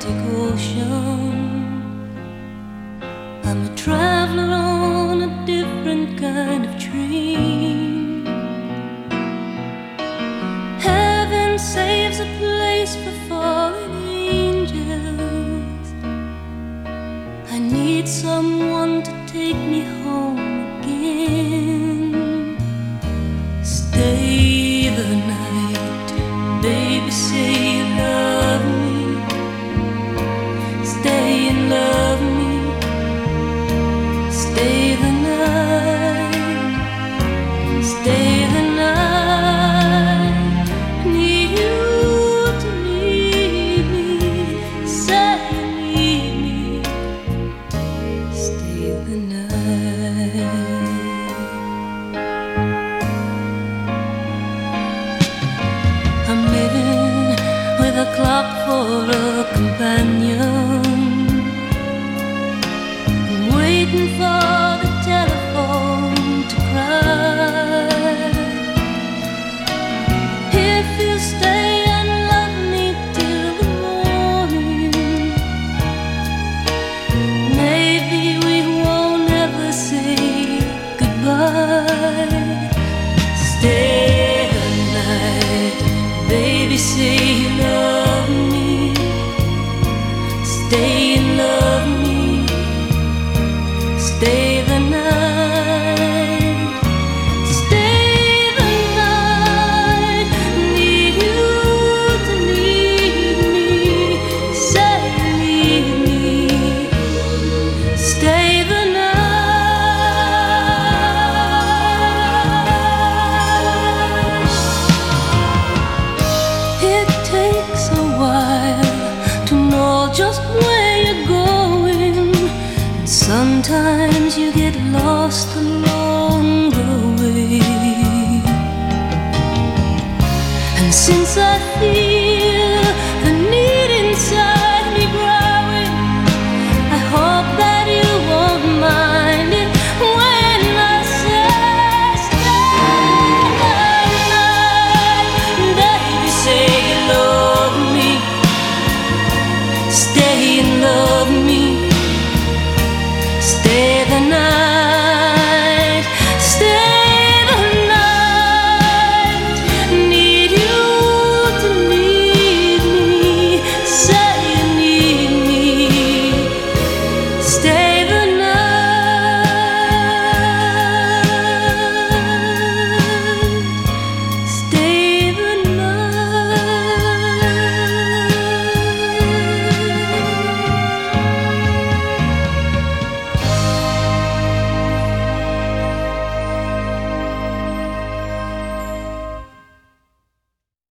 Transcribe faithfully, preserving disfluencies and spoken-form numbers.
Atlantic Ocean. I'm a traveler on a different kind of train. Heaven saves a place for fallen angels. I need someone to take me home again. Stay the night, baby, say you love me. Stay and love me. Stay the night, stay the night. Need you to need me. Say you need me. Stay the night. I'm living with a clock for a companion, waiting for the telephone to cry. If you stay and love me till the morning, maybe we won't ever say goodbye. Stay the night, baby, say you love me. Stay and love me. Stay the night, stay the night. Need you to need me. Say you need me. Stay the night. It takes a while to know just where you're going. Sometimes you get lost along